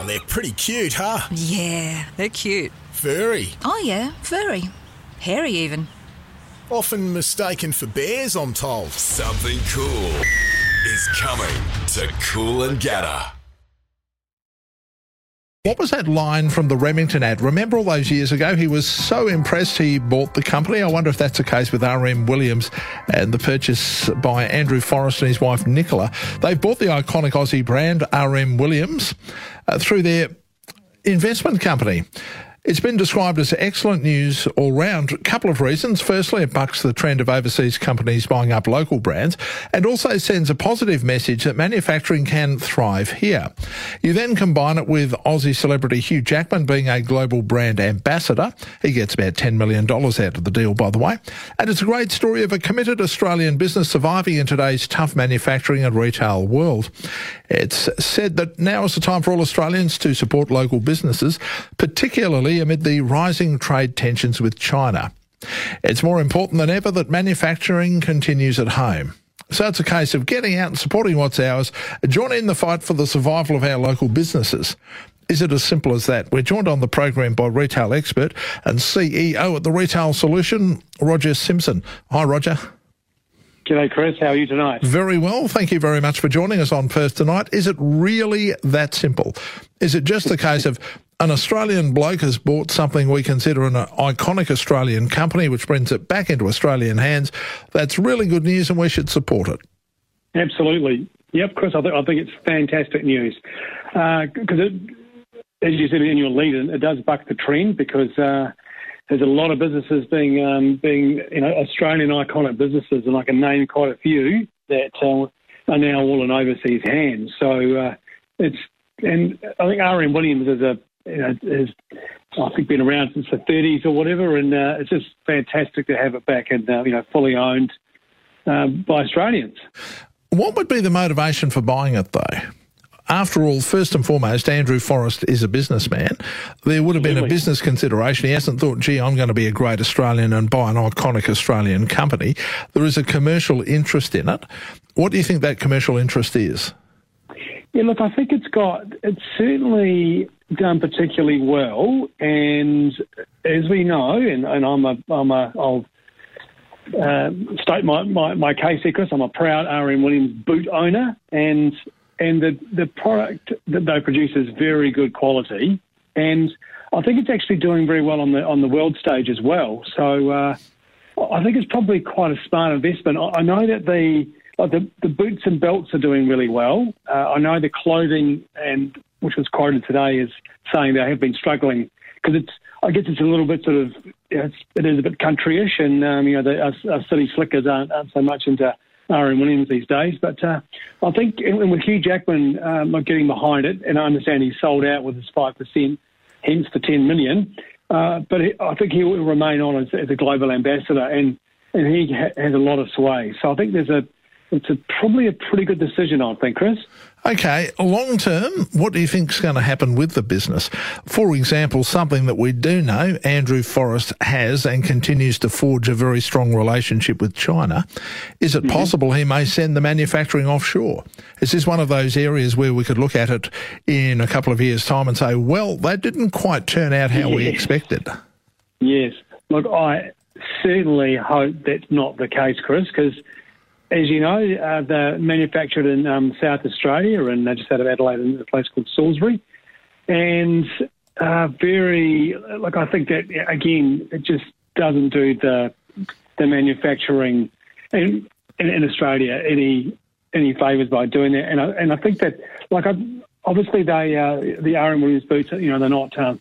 they're pretty cute, huh? Yeah, they're cute. Furry. Oh yeah, furry. Hairy even. Often mistaken for bears, I'm told. Something cool is coming to Coolangatta. What was that line from the Remington ad? Remember all those years ago? He was so impressed he bought the company. I wonder if that's the case with RM Williams and the purchase by Andrew Forrest and his wife Nicola. They've bought the iconic Aussie brand RM Williams through their investment company. It's been described as excellent news all round. A couple of reasons. Firstly, it bucks the trend of overseas companies buying up local brands and also sends a positive message that manufacturing can thrive here. You then combine it with Aussie celebrity Hugh Jackman being a global brand ambassador. He gets about $10 million out of the deal, by the way. And it's a great story of a committed Australian business surviving in today's tough manufacturing and retail world. It's said that now is the time for all Australians to support local businesses, particularly amid the rising trade tensions with China. It's more important than ever that manufacturing continues at home. So it's a case of getting out and supporting what's ours, join in the fight for the survival of our local businesses. Is it as simple as that? We're joined on the program by retail expert and CEO at the Retail Solution, Roger Simpson. Hi, Roger. G'day, Chris. How are you tonight? Very well. Thank you very much for joining us on Perth tonight. Is it really that simple? Is it just a case of an Australian bloke has bought something we consider an iconic Australian company, which brings it back into Australian hands? That's really good news and we should support it. Absolutely. Yep, Chris, I think it's fantastic news. Because, as you said in your lead, it does buck the trend because there's a lot of businesses being Australian iconic businesses, and I can name quite a few that are now all in overseas hands. So and I think RM Williams is I think been around since the 30s or whatever, and it's just fantastic to have it back and fully owned by Australians. What would be the motivation for buying it, though? After all, first and foremost, Andrew Forrest is a businessman. There would have been a business consideration. He hasn't thought, gee, I'm going to be a great Australian and buy an iconic Australian company. There is a commercial interest in it. What do you think that commercial interest is? Yeah, look, I think it's certainly done particularly well. And as we know, and I'll state my case here, Chris, I'm a proud RM Williams boot owner, and the product that they produce is very good quality, and I think it's actually doing very well on the world stage as well. So I think it's probably quite a smart investment. I know that the boots and belts are doing really well. I know the clothing, which was quoted today, is saying they have been struggling because I guess it's a little bit sort of it is a bit countryish, and our city slickers aren't so much into RM Williams these days, but I think with Hugh Jackman getting behind it, and I understand he's sold out with his 5%, hence the $10 million, but I think he will remain on as a global ambassador, and he has a lot of sway. So I think it's probably a pretty good decision, I think, Chris. Okay, long term, what do you think is going to happen with the business? For example, something that we do know, Andrew Forrest has and continues to forge a very strong relationship with China. Is it possible he may send the manufacturing offshore? Is this one of those areas where we could look at it in a couple of years' time and say, well, that didn't quite turn out how we expected? Yes. Look, I certainly hope that's not the case, Chris, because as you know, they're manufactured in South Australia and they're just out of Adelaide in a place called Salisbury. And I think that, again, it just doesn't do the manufacturing in Australia any favours by doing that. And I think that, obviously the RM Williams boots, they're not a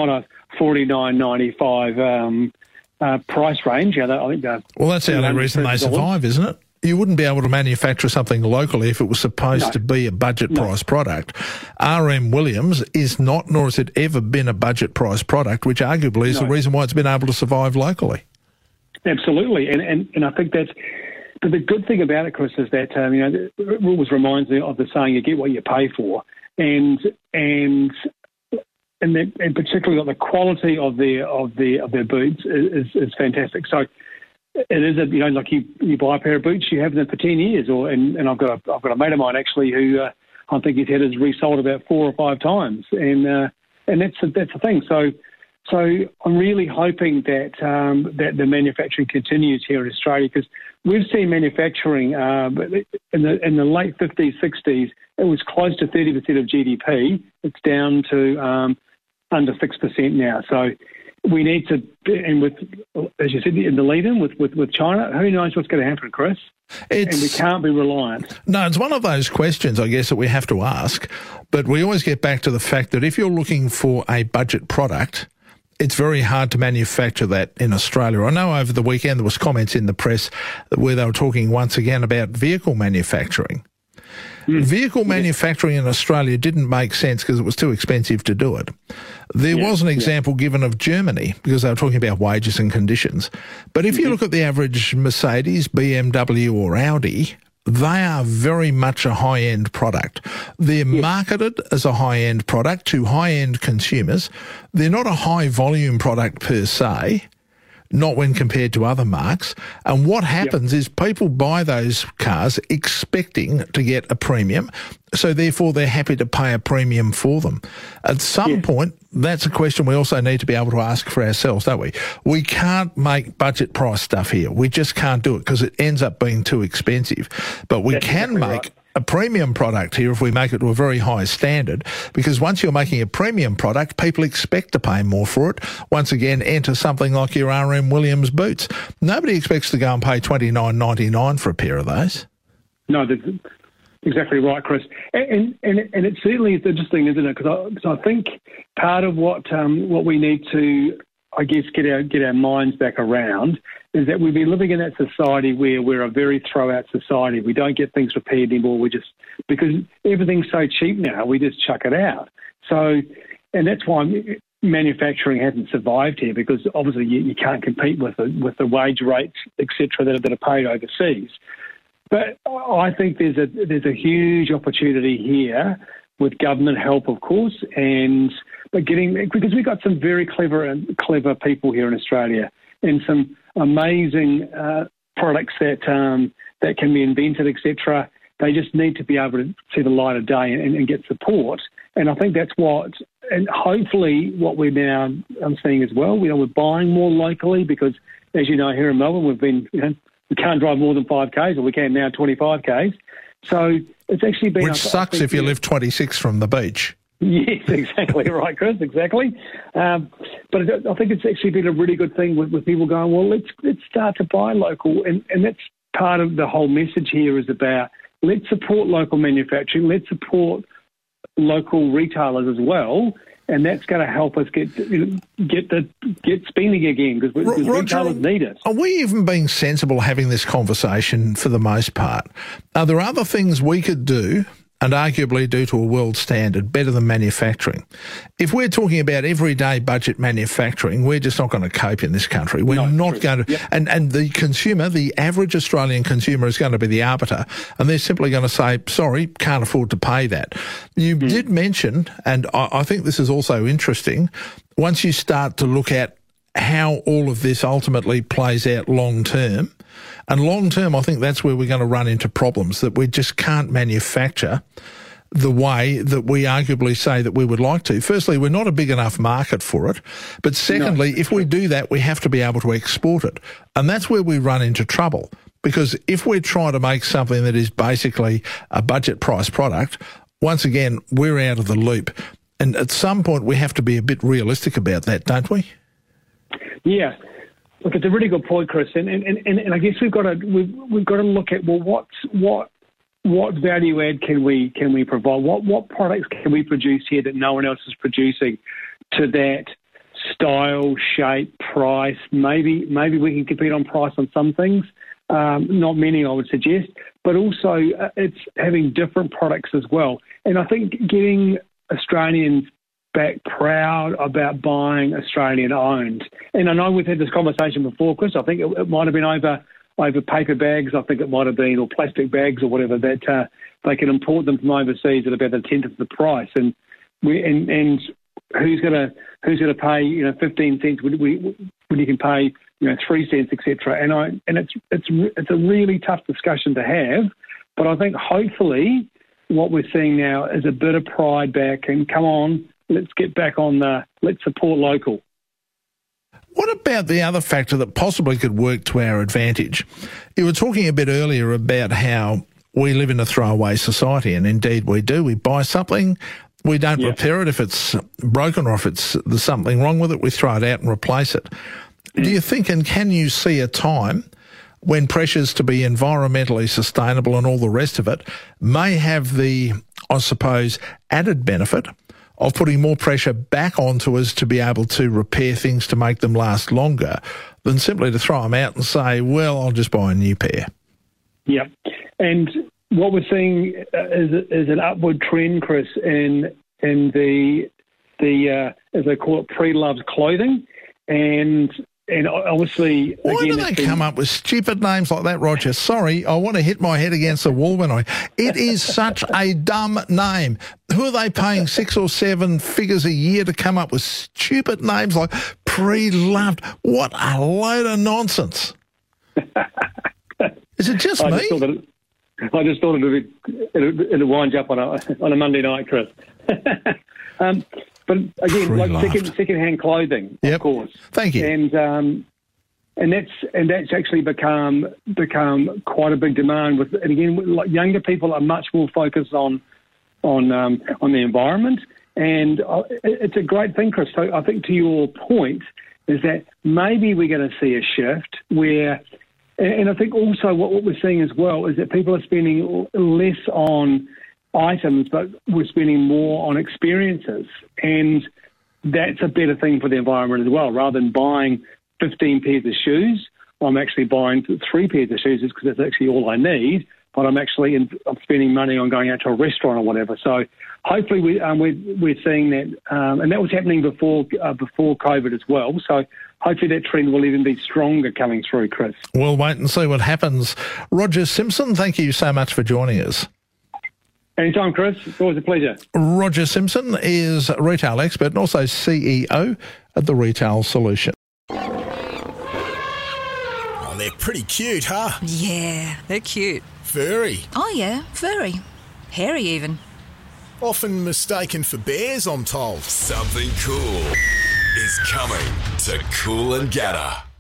$49.95 price range. I think well, that's the only reason they survive, isn't it? You wouldn't be able to manufacture something locally if it was supposed to be a budget price product. RM Williams is not, nor has it ever been a budget price product, which arguably is the reason why it's been able to survive locally. Absolutely. And I think that's the good thing about it, Chris, is that it always reminds me of the saying, you get what you pay for. And particularly the quality of their boots is fantastic. So it is you buy a pair of boots, you have them for 10 years, and I've got a mate of mine actually who I think he's had his resold about 4 or 5 times, and that's the thing. So I'm really hoping that that the manufacturing continues here in Australia, because we've seen manufacturing in the late 50s, 60s. It was close to 30% of GDP. It's down to under 6% now. So we need to, and with, as you said, in the lead-in with China, who knows what's going to happen, Chris? And we can't be reliant. No, it's one of those questions, I guess, that we have to ask. But we always get back to the fact that if you're looking for a budget product, it's very hard to manufacture that in Australia. I know over the weekend there was comments in the press where they were talking once again about vehicle manufacturing. Vehicle manufacturing in Australia didn't make sense because it was too expensive to do it. There was an example given of Germany because they were talking about wages and conditions. But if you look at the average Mercedes, BMW or Audi, they are very much a high-end product. They're marketed as a high-end product to high-end consumers. They're not a high-volume product per se, not when compared to other marques. And what happens is people buy those cars expecting to get a premium, so therefore they're happy to pay a premium for them. At some point, that's a question we also need to be able to ask for ourselves, don't we? We can't make budget price stuff here. We just can't do it because it ends up being too expensive. But we can make a premium product here if we make it to a very high standard, because once you're making a premium product, people expect to pay more for it. Once again, enter something like your RM Williams boots. Nobody expects to go and pay $29.99 for a pair of those. No, that's exactly right, Chris. And it certainly is interesting, isn't it? Because I think part of what we need to, I guess, get our minds back around is that we've been living in that society where we're a very throw-out society. We don't get things repaired anymore. Because everything's so cheap now, we just chuck it out. So, and that's why manufacturing hasn't survived here, because obviously you can't compete with the wage rates, etc., that are paid overseas. But I think there's a huge opportunity here with government help, of course, because we've got some very clever people here in Australia, and some amazing products that can be invented, etc. They just need to be able to see the light of day and get support. And I think that's and hopefully what we're now seeing as well. We're buying more locally because, as you know, here in Melbourne, we've been, we can't drive more than 5Ks, or we can now 25Ks. So it's actually been... Which sucks if you live 26 from the beach. Yes, exactly right, Chris, exactly. But I think it's actually been a really good thing with people going, well, let's start to buy local. And that's part of the whole message here, is about let's support local manufacturing, let's support local retailers as well, and that's going to help us get spending again, because retailers need it. Are we even being sensible having this conversation for the most part? Are there other things we could do, and arguably do to a world standard, better than manufacturing? If we're talking about everyday budget manufacturing, we're just not going to cope in this country. We're not going to... Yep. And the consumer, the average Australian consumer, is going to be the arbiter, and they're simply going to say, sorry, can't afford to pay that. You did mention, and I think this is also interesting, once you start to look at how all of this ultimately plays out long term, and long term, I think that's where we're going to run into problems, that we just can't manufacture the way that we arguably say that we would like to. Firstly, we're not a big enough market for it. But secondly, if we do that, we have to be able to export it. And that's where we run into trouble. Because if we're trying to make something that is basically a budget price product, once again, we're out of the loop. And at some point, we have to be a bit realistic about that, don't we? Yeah. Look, it's a really good point, Chris, and I guess we've got to look at, well, what value add can we provide? What products can we produce here that no one else is producing to that style, shape, price? Maybe we can compete on price on some things, not many, I would suggest, but also it's having different products as well. And I think getting Australians back proud about buying Australian-owned. And I know we've had this conversation before, Chris. I think it might have been over paper bags. I think it might have been, or plastic bags or whatever, that they can import them from overseas at about a tenth of the price. And who's going to pay 15 cents when you can pay 3 cents, etc. And it's a really tough discussion to have. But I think hopefully what we're seeing now is a bit of pride back, and come on, let's get back on let's support local. What about the other factor that possibly could work to our advantage? You were talking a bit earlier about how we live in a throwaway society, and indeed we do. We buy something, we don't repair it if it's broken, or if there's something wrong with it, we throw it out and replace it. Do you think, and can you see a time when pressures to be environmentally sustainable and all the rest of it may have the, I suppose, added benefit of putting more pressure back onto us to be able to repair things to make them last longer than simply to throw them out and say, well, I'll just buy a new pair? Yeah, and what we're seeing is an upward trend, Chris, in the as they call it, pre-loved clothing, and obviously, why do they come up with stupid names like that, Roger? Sorry, I want to hit my head against the wall when it is such a dumb name. Who are they paying 6 or 7 figures a year to come up with stupid names like pre-loved? What a load of nonsense. Is it just me? I just thought it'd wind you up on a Monday night, Chris. But again, like second-hand clothing, of course. Thank you. And that's actually become quite a big demand. And again, like younger people are much more focused on the environment, and it's a great thing, Chris. So I think to your point is that maybe we're going to see a shift where. And I think also what we're seeing as well is that people are spending less on items, but we're spending more on experiences. And that's a better thing for the environment as well. Rather than buying 15 pairs of shoes, I'm actually buying 3 pairs of shoes because that's actually all I need. But I'm spending money on going out to a restaurant or whatever. So hopefully we're seeing that, and that was happening before COVID as well. So hopefully that trend will even be stronger coming through, Chris. We'll wait and see what happens. Roger Simpson, thank you so much for joining us. Anytime, Chris. It's always a pleasure. Roger Simpson is a retail expert and also CEO at The Retail Solution. Oh, they're pretty cute, huh? Yeah, they're cute. Furry. Oh, yeah, very. Hairy, even. Often mistaken for bears, I'm told. Something cool is coming to Cool and Gatta.